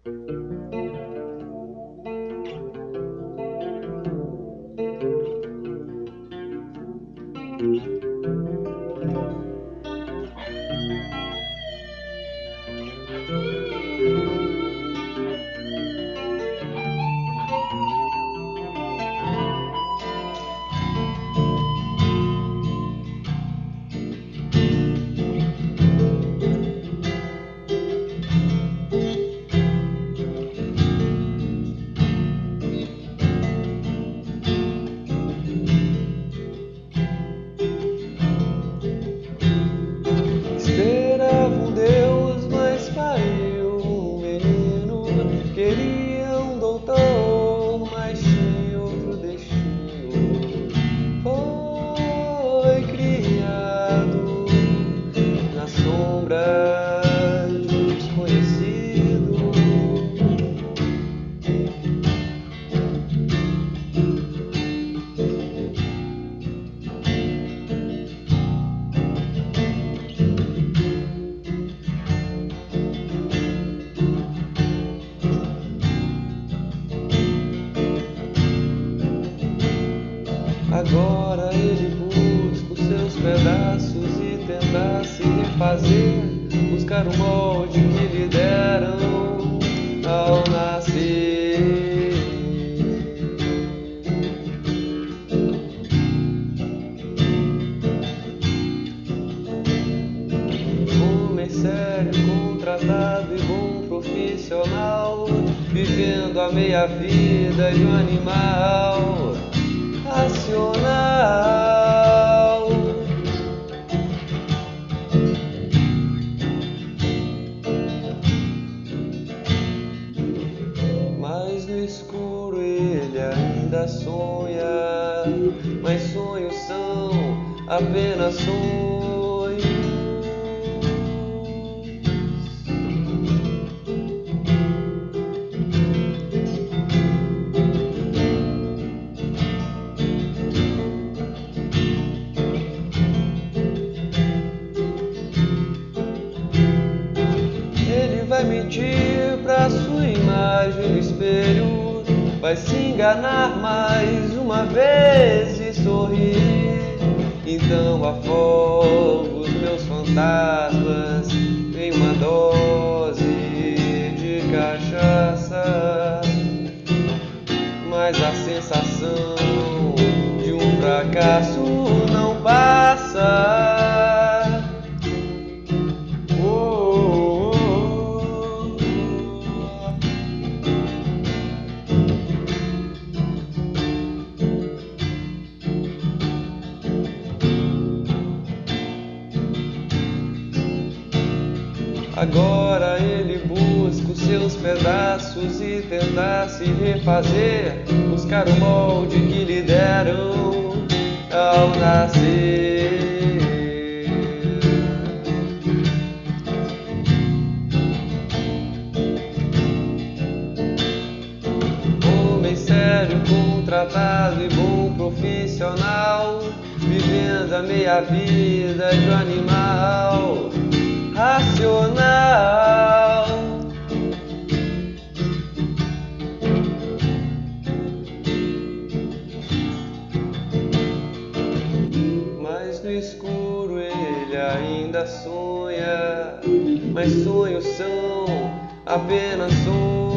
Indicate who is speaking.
Speaker 1: Esperava um Deus, mas pariu um menino. Queria um doutor, mas tinha outro destino. Foi criado na sombra de um desconhecido. Agora ele busca os seus pedaços e tenta se refazer, buscar o molde que lhe deram ao nascer. Homem sério, contratado e bom profissional, vivendo a meia vida de um animal racional. Mas no escuro ele ainda sonha, mas sonhos são apenas sonhos. Vai mentir pra sua imagem no espelho, vai se enganar mais uma vez e sorrir. Então afogo os meus fantasmas em uma dose de cachaça, mas a sensação de um fracasso não passa. Agora ele busca os seus pedaços e tenta se refazer, buscar o molde que lhe deram ao nascer. Homem sério, contratado e bom profissional, vivendo a meia vida de um animal racional. Mas no escuro ele ainda sonha, mas sonhos são apenas sonhos.